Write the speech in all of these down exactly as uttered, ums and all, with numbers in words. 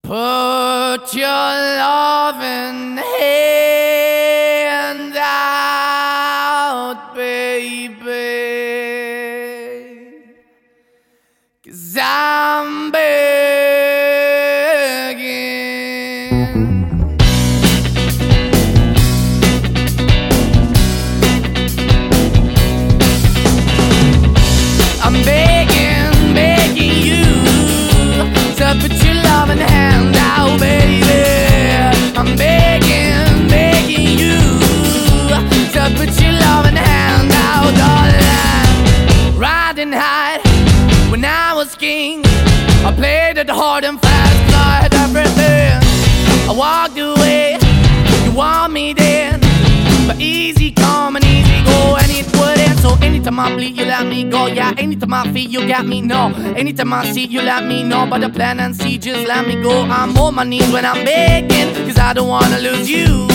Put your loving hand out, baby, 'cause I'm begging. I'm begging, begging you to put your loving hand out, baby. I'm begging, begging you to put your loving hand out, darling. Riding high when I was king, I played it hard and fast, 'cause I had everything. I walked away, you want me then, but easy come and easy go, and it wouldn't. So anytime I bleed, you let me go. Yeah, anytime I feel, you got me, no. Anytime I see, you let me know. But the plan and see, just let me go. I'm on my knees when I'm begging, 'cause I don't wanna lose you.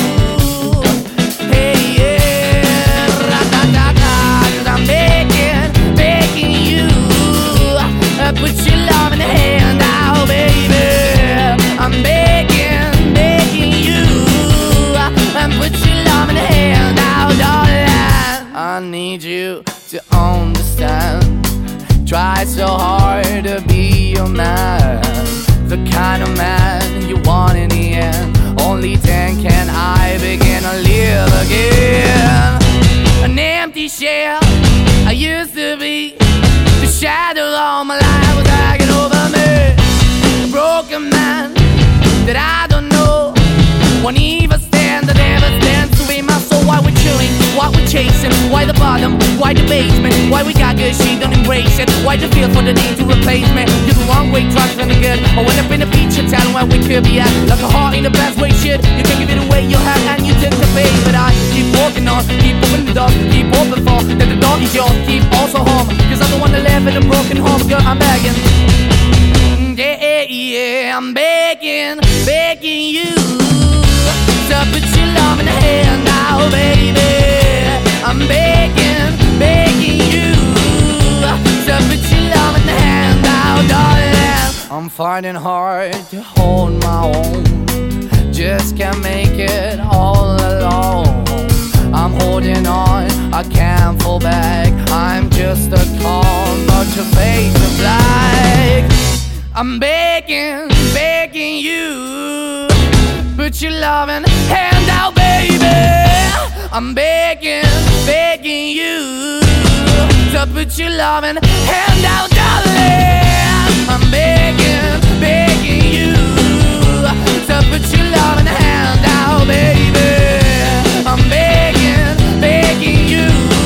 Hey, yeah, ra-da-da-da, 'cause I'm begging, begging you, uh, put your love in the hand out, baby. I'm begging, begging you, uh, and put your love in the hand out, darling. I need you to understand. Try so hard to be your man, the kind of man you want in the end. Only then can I begin to live again. An empty shell I used to be, the shadow all my life was hanging over me. A broken man that I don't know won't even stand, that never stands to be my soul. Why we're chilling, why we're chasing, why the bottom, why the basement, why we got good, she don't embrace it, why the feel for the need to replace me. You're the wrong way, trying to good. I went up in a feature town where we could be at, like a heart in the best way, shit. You can give it away, you have, and you take the bait. But I keep walking on, keep opening the door, keep open for, that the door is yours, keep also home, 'cause I'm the one that live in a broken home. Girl, I'm begging, yeah, yeah, yeah, I'm begging, begging you to put your love in the hand now, baby. I'm begging, begging you to put your love in the hand now, darling. I'm finding hard to hold my own, just can't make it all alone. I'm holding on, I can't fall back, I'm just a call, but your face is black. I'm begging, begging you, put your loving hand out, baby. I'm begging, begging you to put your loving hand out, darling. I'm begging, begging you to put your loving hand out, baby. I'm begging, begging you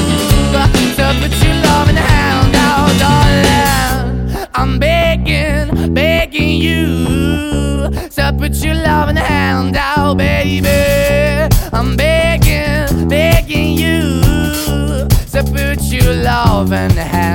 to put your loving hand out, darling. I'm begging, begging you to put your loving hand out, baby. I'm begging, begging you to put your loving hand